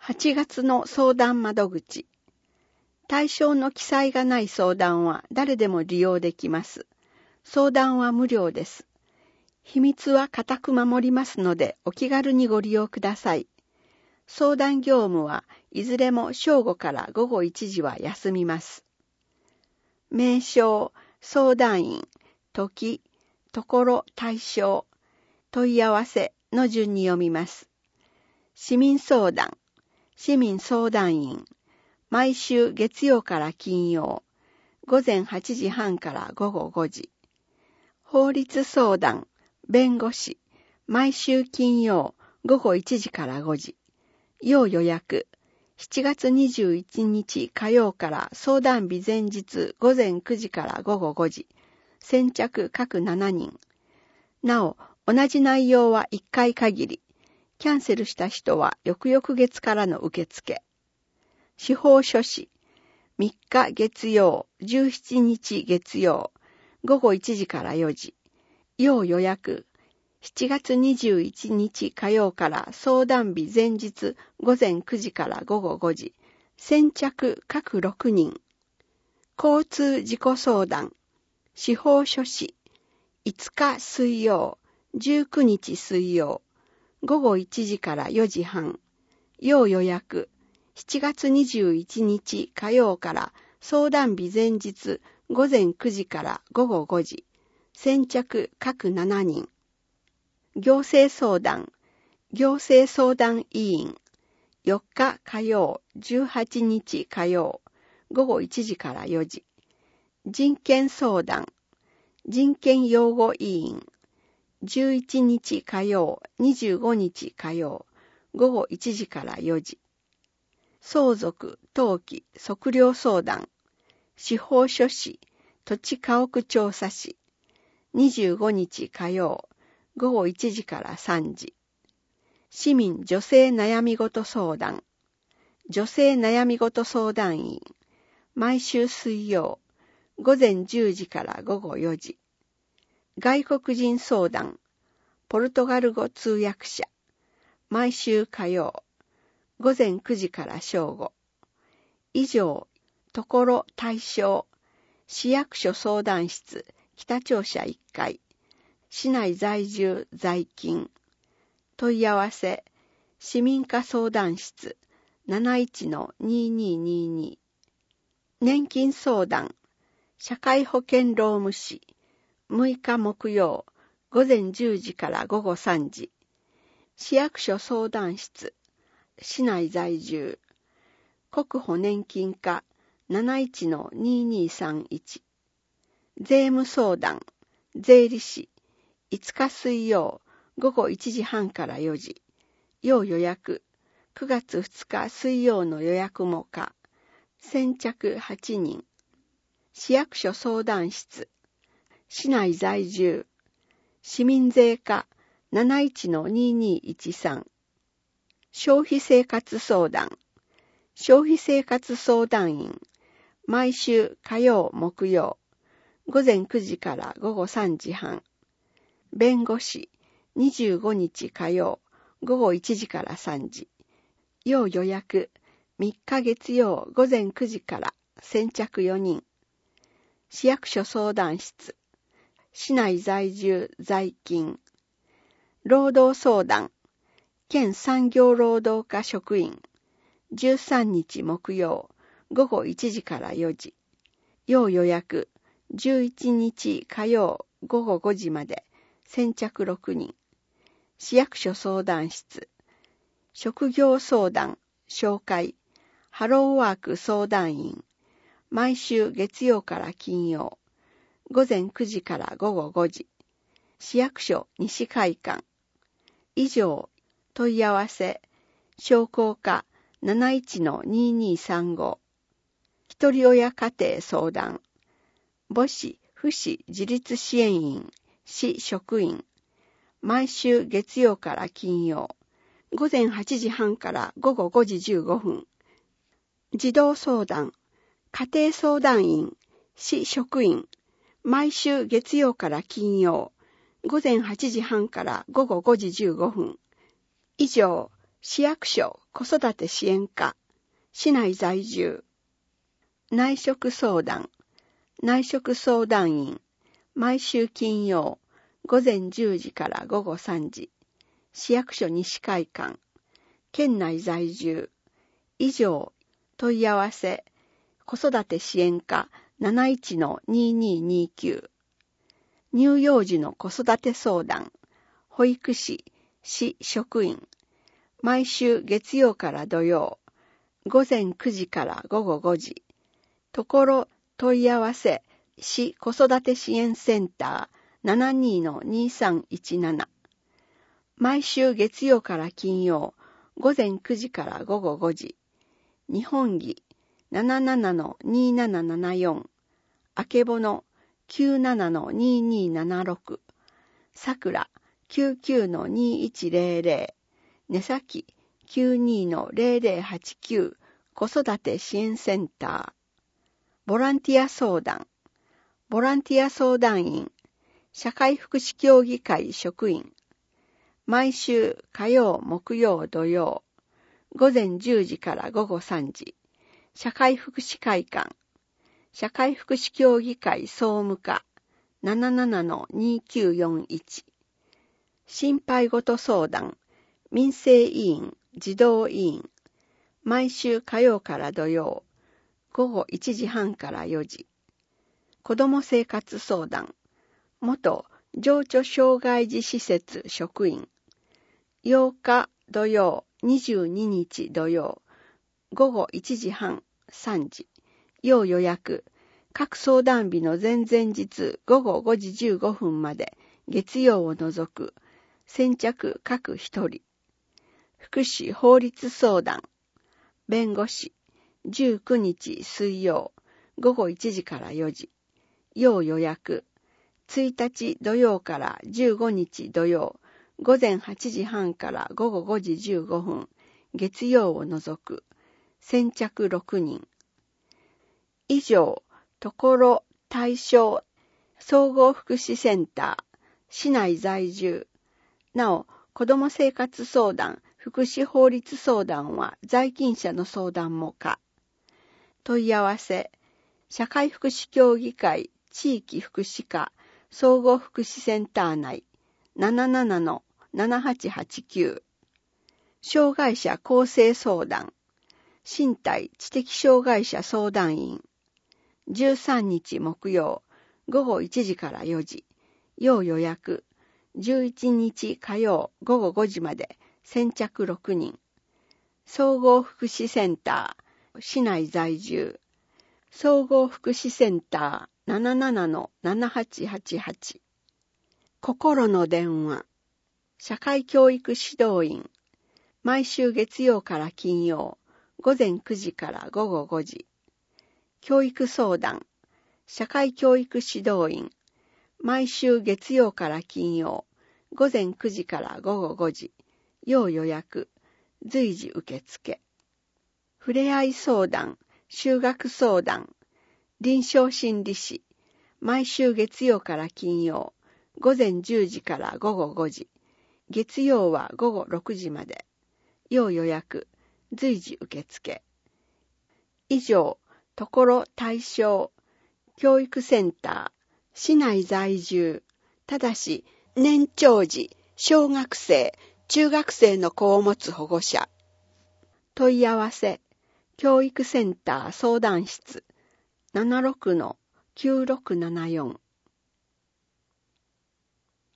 8月の相談窓口。対象の記載がない相談は誰でも利用できます。相談は無料です。秘密は固く守りますのでお気軽にご利用ください。相談業務はいずれも正午から午後1時は休みます。名称、相談員、時、ところ、対象、問い合わせの順に読みます。市民相談、市民相談員、毎週月曜から金曜、午前8時半から午後5時。法律相談、弁護士、毎週金曜、午後1時から5時。要予約、7月21日火曜から相談日前日午前9時から午後5時。先着各7人。なお、同じ内容は1回限り。キャンセルした人は翌々月からの受付。司法書士、3日月曜、17日月曜、午後1時から4時。要予約、7月21日火曜から相談日前日午前9時から午後5時。先着各6人。交通事故相談、司法書士、5日水曜、19日水曜、午後1時から4時半。要予約、7月21日火曜から相談日前日午前9時から午後5時。先着各7人。行政相談、行政相談委員、4日火曜、18日火曜、午後1時から4時。人権相談、人権擁護委員、11日火曜、25日火曜、午後1時から4時。相続、登記、測量相談、司法書士、土地家屋調査士、25日火曜、午後1時から3時。市民女性悩み事相談、女性悩み事相談員、毎週水曜、午前10時から午後4時。外国人相談、ポルトガル語通訳者、毎週火曜、午前9時から正午。以上、ところ対象、市役所相談室、北庁舎1階、市内在住在勤、問い合わせ、市民課相談室、71-2222。年金相談、社会保険労務士、6日木曜、午前10時から午後3時。市役所相談室、市内在住、国保年金課 71-2231。税務相談、税理士、5日水曜、午後1時半から4時。要予約、9月2日水曜の予約も可。先着8人。市役所相談室、市内在住、市民税課 71-2213。消費生活相談、消費生活相談員、毎週火曜木曜、午前9時から午後3時半。弁護士、25日火曜、午後1時から3時。要予約、3日月曜午前9時から先着4人。市役所相談室、市内在住在勤。労働相談、県産業労働課職員、13日木曜、午後1時から4時。要予約、11日火曜、午後5時まで、先着6人。市役所相談室、職業相談、紹介、ハローワーク相談員、毎週月曜から金曜、午前9時から午後5時。市役所西会館。以上、問い合わせ、商工課 71-2235。一人親家庭相談。母子、父子自立支援員、市職員。毎週月曜から金曜。午前8時半から午後5時15分。児童相談。家庭相談員、市職員。毎週月曜から金曜。午前8時半から午後5時15分。以上、 市役所子育て支援課、市内在住。内職相談、内職相談員、毎週金曜、午前10時から午後3時、市役所西会館、県内在住。以上、問い合わせ、子育て支援課 71-2229。乳幼児の子育て相談、保育士、市職員。毎週月曜から土曜、午前9時から午後5時。ところ問い合わせ、市子育て支援センター 72-2317。毎週月曜から金曜、午前9時から午後5時。日本儀 77-2774。あけぼの 97-2276。さくら 99-2100。ねさき 92-0089。子育て支援センター。ボランティア相談。ボランティア相談員。社会福祉協議会職員。毎週火曜、木曜、土曜。午前10時から午後3時。社会福祉会館。社会福祉協議会総務課 77-2941。心配ごと相談。民生委員、児童委員。毎週火曜から土曜。午後1時半から4時。子ども生活相談。元情緒障害児施設職員。8日土曜、22日土曜。午後1時半、3時。要予約。各相談日の前々日午後5時15分まで月曜を除く。先着各一人。福祉法律相談。弁護士。19日水曜、午後1時から4時。要予約。1日土曜から15日土曜、午前8時半から午後5時15分。月曜を除く。先着6人。以上、ところ対象総合福祉センター、市内在住。なお、子ども生活相談、福祉法律相談は在勤者の相談も可。問い合わせ、社会福祉協議会地域福祉課総合福祉センター内 77-7889。障害者構成相談、身体知的障害者相談員。13日木曜、午後1時から4時。要予約。11日火曜午後5時まで先着6人。総合福祉センター、市内在住。総合福祉センター 77-7888。心の電話。社会教育指導員。毎週月曜から金曜、午前9時から午後5時。教育相談。社会教育指導員。毎週月曜から金曜、午前9時から午後5時。要予約。随時受付。ふれあい相談、就学相談、臨床心理士。毎週月曜から金曜、午前10時から午後5時。月曜は午後6時まで。要予約。随時受付。以上、ところ対象、教育センター、市内在住。ただし、年長児、小学生、中学生の子を持つ保護者。問い合わせ、教育センター相談室 76-9674。